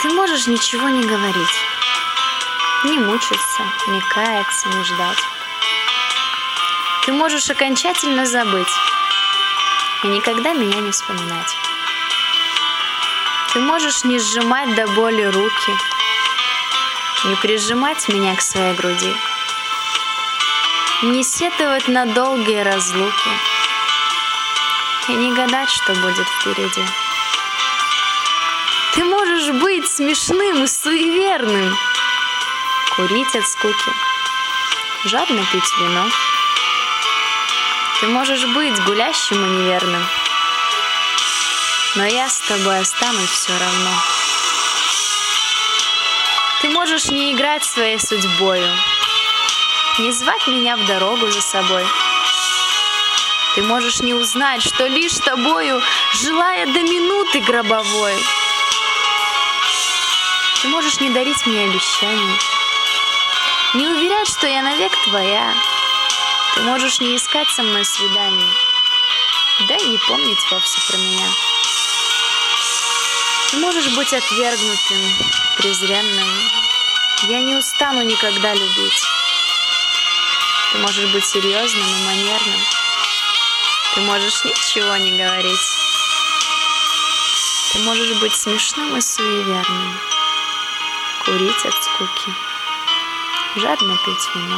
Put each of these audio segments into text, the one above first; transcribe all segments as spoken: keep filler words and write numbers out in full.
Ты можешь ничего не говорить, не мучиться, не каяться, не ждать. Ты можешь окончательно забыть и никогда меня не вспоминать. Ты можешь не сжимать до боли руки, не прижимать меня к своей груди, не сетовать на долгие разлуки и не гадать, что будет впереди. Ты можешь быть смешным и суеверным, курить от скуки, жадно пить вино. Ты можешь быть гулящим и неверным, но я с тобой останусь все равно. Ты можешь не играть своей судьбою, не звать меня в дорогу за собой. Ты можешь не узнать, что лишь тобою, желая до минуты гробовой. Ты можешь не дарить мне обещаний, не уверять, что я навек твоя. Ты можешь не искать со мной свиданий, да и не помнить вовсе про меня. Ты можешь быть отвергнутым, презренным, я не устану никогда любить. Ты можешь быть серьезным и манерным, ты можешь ничего не говорить. Ты можешь быть смешным и суеверным, курить от скуки, жадно пить вино.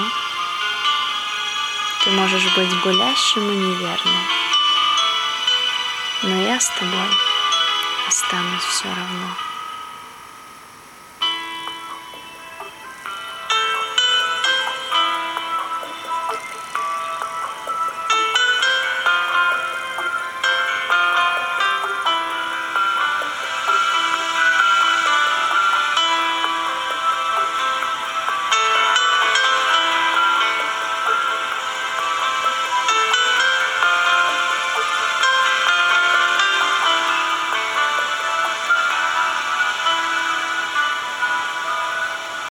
Ты можешь быть гулящим и неверным, но я с тобой останусь все равно.